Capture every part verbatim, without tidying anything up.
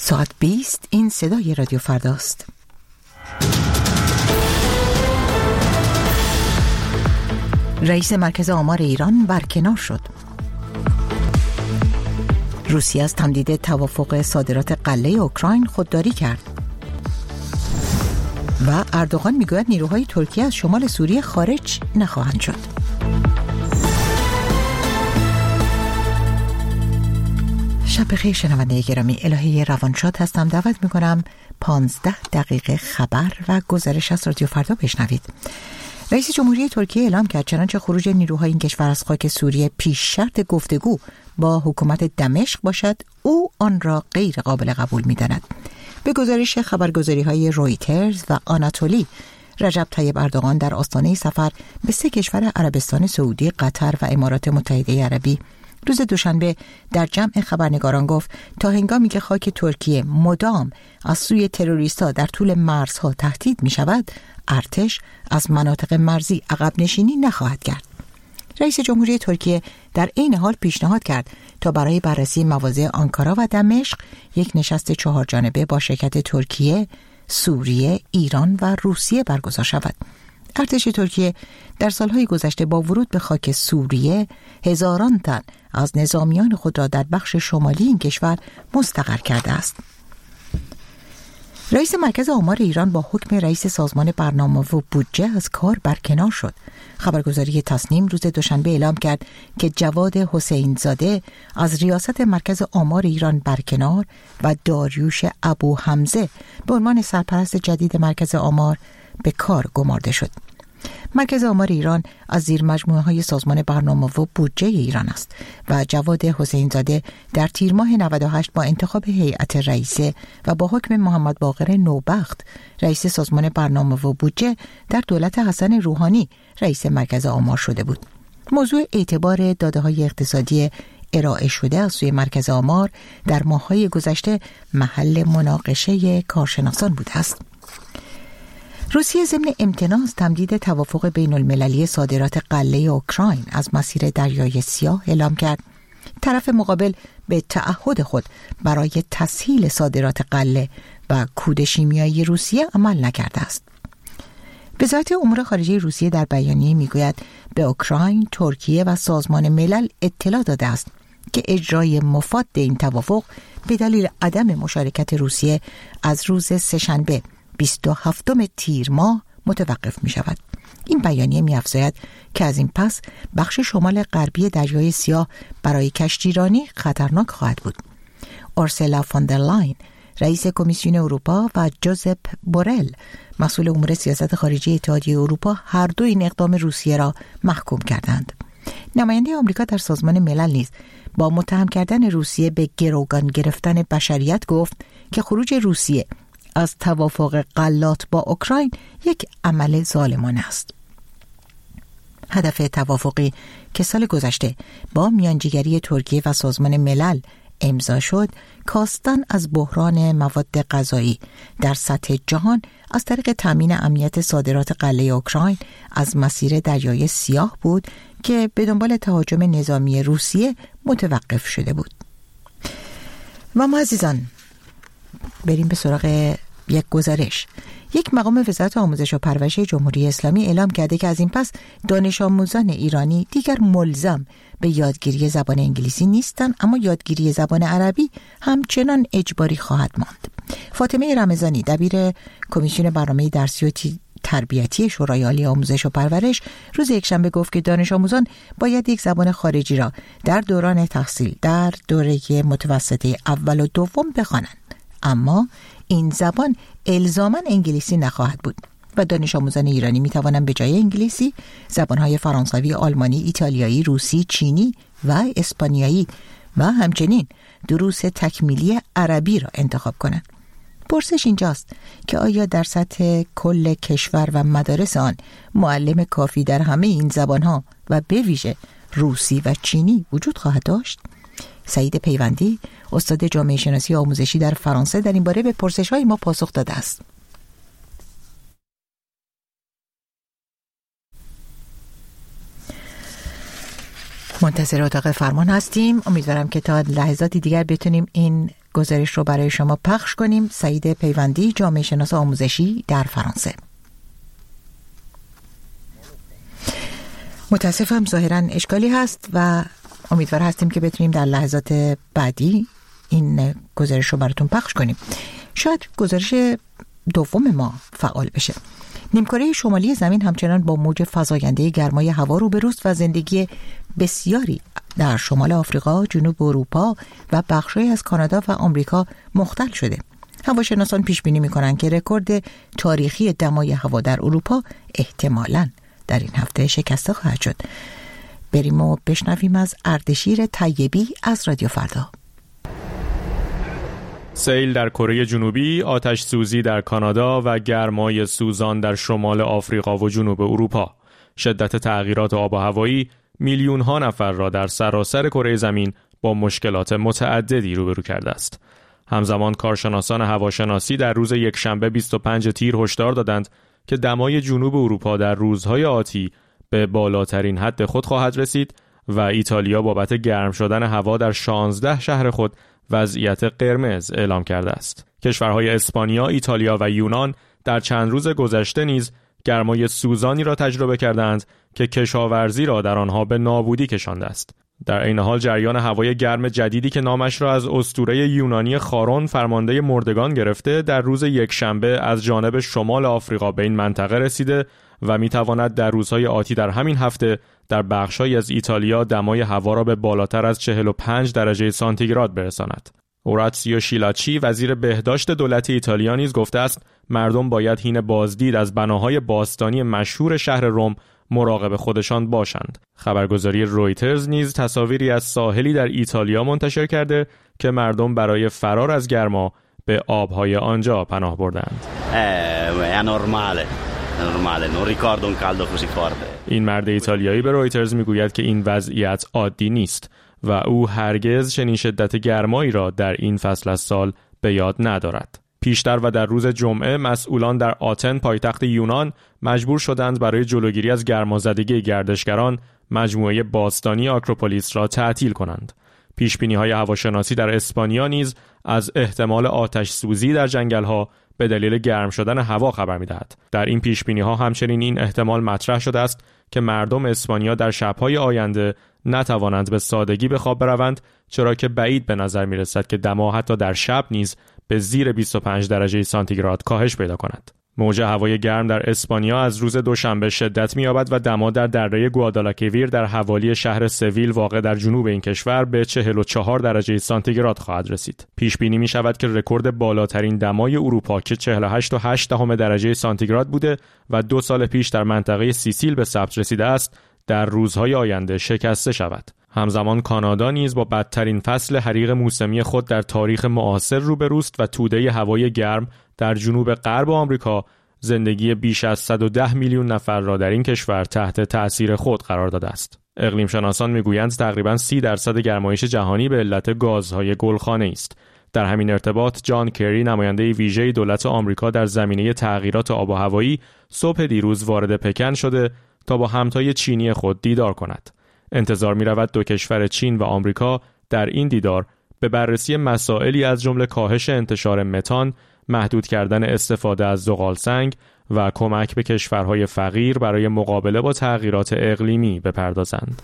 ساعت بیست این صدای رادیو فرداست. رئیس مرکز آمار ایران برکنار شد. روسیه از تمدید توافق صادرات غله اوکراین خودداری کرد. و اردوغان میگوید نیروهای ترکیه از شمال سوریه خارج نخواهند شد. شب بخیر شنونده گرامی، الهه روانشاد هستم. دعوت میکنم پانزده دقیقه خبر و گزارش از رادیو فردا بشنوید. رئیس جمهوری ترکیه اعلام کرد چنانچه خروج نیروهای این کشور از خاک سوریه پیش شرط گفتگو با حکومت دمشق باشد، او آن را غیر قابل قبول می‌داند. به گزارش خبرگزاری‌های رویترز و آناتولی، رجب طیب اردوغان در آستانه سفر به سه کشور عربستان سعودی، قطر و امارات متحده عربی روز دوشنبه در جمع خبرنگاران گفت تا هنگامی که خاک ترکیه مدام از سوی تروریست‌ها در طول مرزها تهدید می‌شود، ارتش از مناطق مرزی عقب نشینی نخواهد کرد. رئیس جمهوری ترکیه در این حال پیشنهاد کرد تا برای بررسی مواضع آنکارا و دمشق یک نشست چهار جانبه با شرکت ترکیه، سوریه، ایران و روسیه برگزار شود. ارتش ترکیه در سالهای گذشته با ورود به خاک سوریه هزاران تن از نظامیان خود را در بخش شمالی این کشور مستقر کرده است. رئیس مرکز آمار ایران با حکم رئیس سازمان برنامه و بودجه از کار برکنار شد. خبرگزاری تصنیم روز دوشنبه اعلام کرد که جواد حسین زاده از ریاست مرکز آمار ایران برکنار و داریوش ابو حمزه به عنوان سرپرست جدید مرکز آمار به کار گمارده شد. مرکز آمار ایران از زیر مجموعه های سازمان برنامه و بودجه ایران است و جواد حسین زاده در تیر ماه نود و هشت با انتخاب هیئت رئیسه و با حکم محمد باقر نوبخت رئیس سازمان برنامه و بودجه در دولت حسن روحانی رئیس مرکز آمار شده بود. موضوع اعتبار داده های اقتصادی ارائه شده از سوی مرکز آمار در ماه‌های گذشته محل مناقشه کارشناسان بوده است. روسیه ضمن امتناع از تمدید توافق بین المللی صادرات غله اوکراین از مسیر دریای سیاه اعلام کرد طرف مقابل به تعهد خود برای تسهیل صادرات غله و کود شیمیایی روسیه عمل نکرده است. وزارت امور خارجه روسیه در بیانیه میگوید به اوکراین، ترکیه و سازمان ملل اطلاع داده است که اجرای مفاد این توافق به دلیل عدم مشارکت روسیه از روز سه‌شنبه بیست و هفتم تیر ماه متوقف می شود. این بیانیه می افزاید که از این پس بخش شمال غربی دریای سیاه برای کشتیرانی خطرناک خواهد بود. اورسولا فون در لاین رئیس کمیسیون اروپا و جوزپ بورل مسئول امور سیاست خارجی اتحادیه اروپا هر دو این اقدام روسیه را محکوم کردند. نماینده آمریکا در سازمان ملل نیز با متهم کردن روسیه به گروگان گرفتن بشریت گفت که خروج روسیه از توافق غلات با اوکراین یک عمل ظالمانه است. هدف توافقی که سال گذشته با میانجیگری ترکیه و سازمان ملل امضا شد، کاستن از بحران مواد غذایی در سطح جهان از طریق تامین امنیت صادرات غله اوکراین از مسیر دریای سیاه بود که به دنبال تهاجم نظامی روسیه متوقف شده بود. و ما عزیزان بریم به سراغ یک گزارش. یک مقام وزارت آموزش و پرورش جمهوری اسلامی اعلام کرده که از این پس دانش آموزان ایرانی دیگر ملزم به یادگیری زبان انگلیسی نیستند، اما یادگیری زبان عربی همچنان اجباری خواهد ماند. فاطمه رمضانی دبیر کمیسیون برنامه درسی و تربیتی شورای عالی آموزش و پرورش روز یکشنبه گفت که دانش آموزان باید یک زبان خارجی را در دوران تحصیل در دوره متوسطه اول و دوم بخوانند، اما این زبان الزاماً انگلیسی نخواهد بود و دانش آموزان ایرانی می توانند به جای انگلیسی زبانهای فرانسوی، آلمانی، ایتالیایی، روسی، چینی و اسپانیایی و همچنین دروس تکمیلی عربی را انتخاب کنند. پرسش اینجاست که آیا در سطح کل کشور و مدارس آن معلم کافی در همه این زبانها و به ویژه روسی و چینی وجود خواهد داشت؟ سعید پیوندی استاد جامعه شناسی آموزشی در فرانسه در این باره به پرسش‌های ما پاسخ داده است. منتظر اتاق فرمان هستیم. امیدوارم که تا لحظاتی دیگر بتونیم این گزارش رو برای شما پخش کنیم. سعید پیوندی، جامعه شناس آموزشی در فرانسه. متاسفم ظاهراً اشکالی هست و امیدوار هستیم که بتونیم در لحظات بعدی این گزارش رو براتون پخش کنیم. شاید گزارش دوم ما فعال بشه. نیمکره شمالی زمین همچنان با موج فزاینده گرمای هوا روبروست و زندگی بسیاری در شمال آفریقا، جنوب اروپا و بخش‌هایی از کانادا و آمریکا مختل شده. هواشناسان پیش بینی می‌کنند که رکورد تاریخی دمای هوا در اروپا احتمالاً در این هفته شکسته خواهد شد. بریم و بشنویم از اردشیر طیبی از رادیو فردا. سیل در کره جنوبی، آتش سوزی در کانادا و گرمای سوزان در شمال آفریقا و جنوب اروپا. شدت تغییرات آب و هوایی میلیون ها نفر را در سراسر کره زمین با مشکلات متعددی روبرو کرده است. همزمان کارشناسان هواشناسی در روز یکشنبه بیست و پنجم تیر هشدار دادند که دمای جنوب اروپا در روزهای آتی به بالاترین حد خود خواهد رسید و ایتالیا بابت گرم شدن هوا در شانزده شهر خود وضعیت قرمز اعلام کرده است. کشورهای اسپانیا، ایتالیا و یونان در چند روز گذشته نیز گرمای سوزانی را تجربه کردند که کشاورزی را در آنها به نابودی کشانده است. در این حال جریان هوای گرم جدیدی که نامش را از اسطوره یونانی خارون فرمانده مردگان گرفته، در روز یکشنبه از جانب شمال آفریقا به این منطقه رسیده و میتواند در روزهای آتی در همین هفته در بخش‌هایی از ایتالیا دمای هوا را به بالاتر از چهل و پنج درجه سانتیگراد برساند. اوراتسیو شیلاچی، وزیر بهداشت دولت ایتالیا، نیز گفته است مردم باید حین بازدید از بناهای باستانی مشهور شهر روم مراقب خودشان باشند. خبرگزاری رویترز نیز تصاویری از ساحلی در ایتالیا منتشر کرده که مردم برای فرار از گرما به آبهای آنجا پناه بردند. این مرد ایتالیایی به رویترز میگوید که این وضعیت عادی نیست و او هرگز چنین شدت گرمایی را در این فصل از سال به یاد ندارد. پیشتر و در روز جمعه مسئولان در آتن، پایتخت یونان، مجبور شدند برای جلوگیری از گرمازدگی گردشگران مجموعه باستانی آکروپولیس را تعطیل کنند. پیشبینی‌های هواشناسی در اسپانیا نیز از احتمال آتش سوزی در جنگل‌ها به دلیل گرم شدن هوا خبر می‌دهد. در این پیشبینی‌ها همچنین این احتمال مطرح شده است که مردم اسپانیا در شب‌های آینده نتوانند به سادگی به خواب بروند، چرا که بعید به نظر می‌رسد که دما حتی در شب نیز به زیر بیست و پنج درجه سانتیگراد کاهش پیدا کند. موج هوای گرم در اسپانیا از روز دوشنبه شدت می‌یابد و دما در دره گوادالاکویر در حوالی شهر سویل واقع در جنوب این کشور به چهل و چهار درجه سانتیگراد خواهد رسید. پیش بینی می‌شود که رکورد بالاترین دمای اروپا که چهل و هشت و هشت دهم درجه سانتیگراد بوده و دو سال پیش در منطقه سیسیل به ثبت رسیده است، در روزهای آینده شکسته شود. همزمان کانادا نیز با بدترین فصل حریق موسمی خود در تاریخ معاصر روبروست و توده هوای گرم در جنوب غرب آمریکا زندگی بیش از صد و ده میلیون نفر را در این کشور تحت تأثیر خود قرار داده است. اقلیم شناسان میگویند تقریباً سی درصد گرمایش جهانی به علت گازهای گلخانه است. در همین ارتباط جان کری، نماینده ویژه دولت آمریکا در زمینه تغییرات آب و هوایی، صبح دیروز وارد پکن شده تا با همتای چینی خود دیدار کند. انتظار می رود دو کشور چین و آمریکا در این دیدار به بررسی مسائلی از جمله کاهش انتشار متان، محدود کردن استفاده از زغال سنگ و کمک به کشورهای فقیر برای مقابله با تغییرات اقلیمی بپردازند.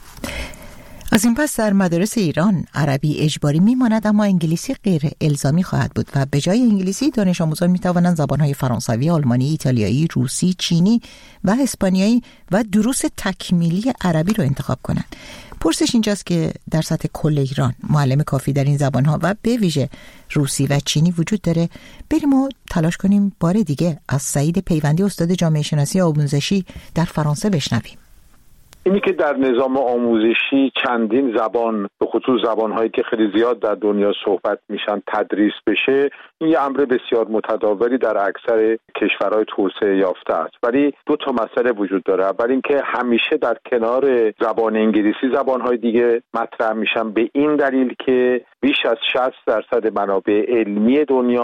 از این پس در مدارس ایران عربی اجباری میماند، اما انگلیسی غیر الزامی خواهد بود و به جای انگلیسی دانش آموزان میتوانند زبانهای فرانسوی، آلمانی، ایتالیایی، روسی، چینی و اسپانیایی و دروس تکمیلی عربی رو انتخاب کنند. پرسش اینجاست که در سطح کل ایران معلم کافی در این زبانها و به ویژه روسی و چینی وجود داره؟ بریم و تلاش کنیم بار دیگه از سعید پیوندی، استاد جامعه شناسی آموزشی در فرانسه، بشنویم. اینی که در نظام آموزشی چندین زبان، به خصوص زبان‌هایی که خیلی زیاد در دنیا صحبت میشن، تدریس بشه، این یه امر بسیار متداولی در اکثر کشورهای توسعه یافته است. ولی دو تا مسئله وجود داره. اول اینکه همیشه در کنار زبان انگلیسی زبان‌های دیگه مطرح میشن، به این دلیل که بیش از شصت درصد منابع علمی دنیا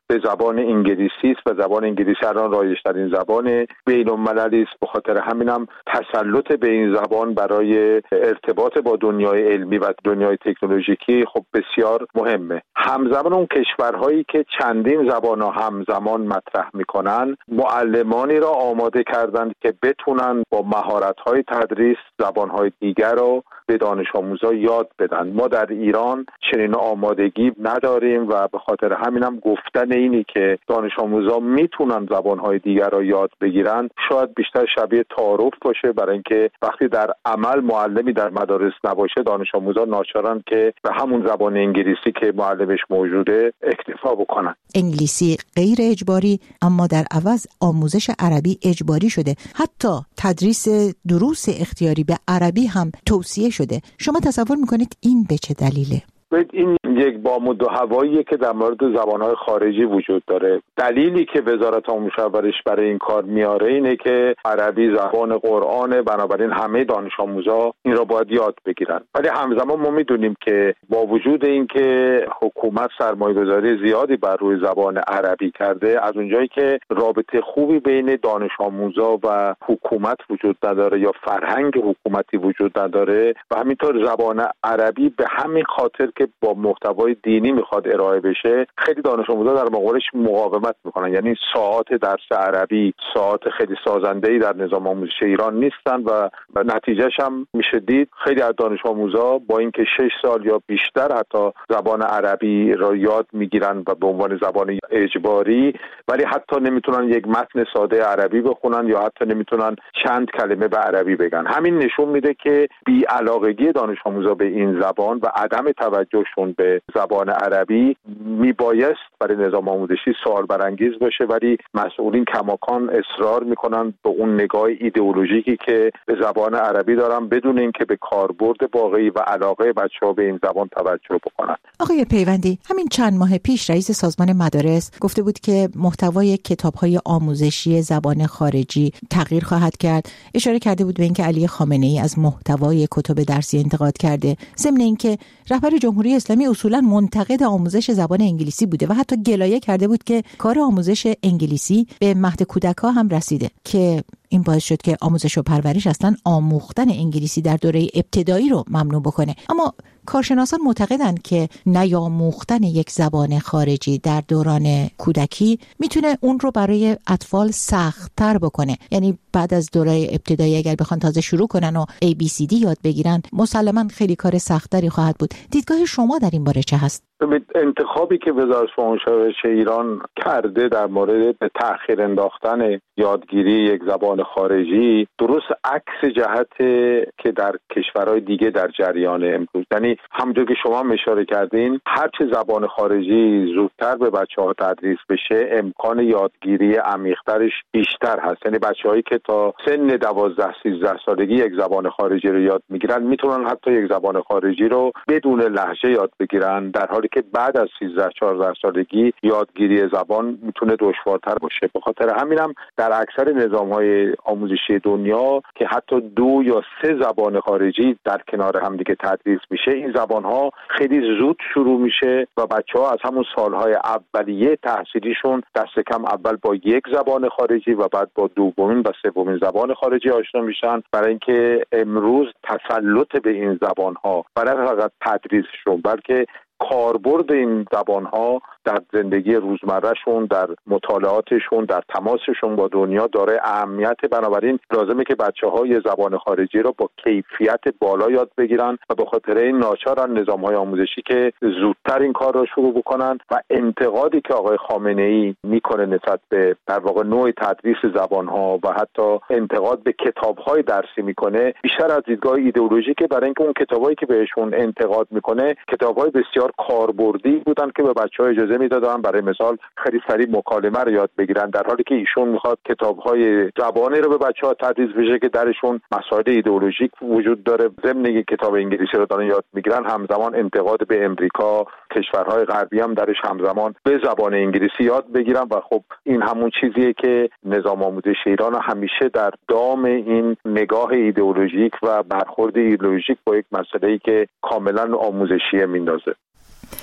به زبان انگلیسی است و زبان انگلیسی الان رایج‌ترین زبان بین‌المللی است. به خاطر همینم تسلط به این زبان برای ارتباط با دنیای علمی و دنیای تکنولوژیکی خب بسیار مهمه. همزمان اون کشورهایی که چندین زبان ها همزمان مطرح میکنن معلمانی را آماده کردند که بتونن با مهارت‌های تدریس زبان‌های دیگر رو به دانش آموزا یاد بدن. ما در ایران چنین آمادگی نداریم و به خاطر همینم گفتن اینی که دانش آموزا میتونن زبان‌های دیگر رو یاد بگیرن شاید بیشتر شبیه تعارف باشه، برای اینکه وقتی در عمل معلمی در مدارس نباشه دانش آموزا ناچارن که به همون زبان انگلیسی که معلمش موجوده اکتفا بکنن. انگلیسی غیر اجباری اما در عوض آموزش عربی اجباری شده. حتی تدریس دروس اختیاری به عربی هم توصیه شده. شما تصور میکنید این به چه دلیله؟ این یک بامود و هواییه که در مورد زبان‌های خارجی وجود داره. دلیلی که وزارت آموزش و پرورش برای این کار میاره اینه که عربی زبان قرآنه، بنابراین همه دانش آموزا این را باید یاد بگیرن. ولی همزمان ما میدونیم که با وجود اینکه حکومت سرمایه‌گذاری زیادی بر روی زبان عربی کرده، از اونجایی که رابطه خوبی بین دانش آموزا و حکومت وجود نداره یا فرهنگ حکومتی وجود نداره و همینطور زبان عربی به همین خاطر که با محتوای دینی میخواد ارائه بشه خیلی دانش آموزا در مقابلش مقاومت میکنن. یعنی ساعات درس عربی ساعات خیلی سازنده‌ای در نظام آموزشی ایران نیستن و نتیجهش هم میشه دید خیلی از دانش آموزا با اینکه شش سال یا بیشتر حتی زبان عربی را یاد میگیرن و به عنوان زبان اجباری، ولی حتی نمیتونن یک متن ساده عربی بخونن یا حتی نمیتونن چند کلمه به عربی بگن. همین نشون میده که بی‌علاقگی دانش آموزا به این زبان و عدم توجهشون به زبان عربی میبایست برای نظام آموزشی سوال برانگیز باشه، ولی مسئولین کماکان اصرار میکنن به اون نگاه ایدئولوژیکی که به زبان عربی دارن بدون اینکه به کاربرد واقعی و علاقه بچه‌ها به این زبان توجه بکنن. آقای پیوندی، همین چند ماه پیش رئیس سازمان مدارس گفته بود که محتوای کتاب‌های آموزشی زبان خارجی تغییر خواهد کرد. اشاره کرده بود به اینکه علی خامنه‌ای از محتوای کتب درسی انتقاد کرده، ضمن اینکه رهبر جمهوری اسلامی اصولا منتقد آموزش زبان انگلیسی بوده و حتی گلایه کرده بود که کار آموزش انگلیسی به مهد کودک‌ها هم رسیده که این باعث شد که آموزش و پرورش اصلا آموختن انگلیسی در دوره ابتدایی رو ممنوع بکنه. اما کارشناسان معتقدند که نیاموختن یک زبان خارجی در دوران کودکی میتونه اون رو برای اطفال سخت‌تر بکنه. یعنی بعد از دوره ابتدایی اگر بخوان تازه شروع کنن و ای بی سی دی یاد بگیرن مسلماً خیلی کار سخت‌تری خواهد بود. دیدگاه شما در این باره چه هست؟ انتخابی که وزارت آموزش و پرورش ایران کرده در مورد به تأخیر انداختن یادگیری یک زبان خارجی درست عکس جهت که در کشورهای دیگه در جریان امروز، یعنی همونجور که شما هم اشاره کردین هرچه زبان خارجی زودتر به بچه‌ها تدریس بشه امکان یادگیری عمیق‌ترش بیشتر هست. یعنی بچه‌هایی که تا سن دوازده سیزده سالگی یک زبان خارجی رو یاد میگیرن میتونن حتی یک زبان خارجی رو بدون لهجه یاد بگیرن، در حالی که بعد از سیزده چهارده سالگی یادگیری زبان میتونه دشوارتر باشه. به خاطر همینم در اکثر نظام‌های آموزشی دنیا که حتی دو یا سه زبان خارجی در کنار هم دیگه تدریس میشه، این زبان‌ها خیلی زود شروع میشه و بچه‌ها از همون سال‌های اولیه تحصیلیشون دست کم اول با یک زبان خارجی و بعد با دومین و سومین زبان خارجی آشنا میشن، برای اینکه امروز تسلط به این زبان‌ها برای فقط تدریسشون بلکه کاربرد این زبان‌ها در زندگی روزمرهشون، در مطالعاتشون، در تماسشون با دنیا داره اهمیت. بنابراین لازمه که بچه‌ها یه زبان خارجی رو با کیفیت بالا یاد بگیرن و به خاطر این ناچارن نظام‌های آموزشی که زودتر این کار رو شروع بکنن و انتقادی که آقای خامنه‌ای میکنه نسبت به در واقع نوع تدریس زبان‌ها و حتی انتقاد به کتاب‌های درسی میکنه بیشتر از دیدگاه ایدئولوژیکه، برای اینکه اون کتابایی که بهشون انتقاد میکنه کتاب‌های بسیار کاربردی بودن که به بچه‌ها اجازه میدادن برای مثال خیلی سریع مکالمه رو یاد بگیرن، در حالی که ایشون میخواد کتاب‌های زبانی رو به بچه‌ها تدریس بشه که درشون مسائل ایدئولوژیک وجود داره. ضمن اینکه کتاب انگلیسی رو دارن یاد میگیرن همزمان انتقاد به امریکا، کشورهای غربی هم درش همزمان به زبان انگلیسی یاد بگیرن و خب این همون چیزیه که نظام آموزشی ایران همیشه در دام این نگاه ایدئولوژیک و برخورد ایدئولوژیک با یک مسئله‌ای که کاملا آموزشیه میندازه.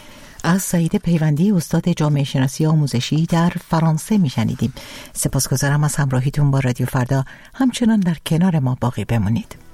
از سعید پیوندی استاد جامعه شناسی آموزشی در فرانسه میشنیدیم. سپاسگزارم از همراهیتون با رادیو فردا. همچنان در کنار ما باقی بمونید.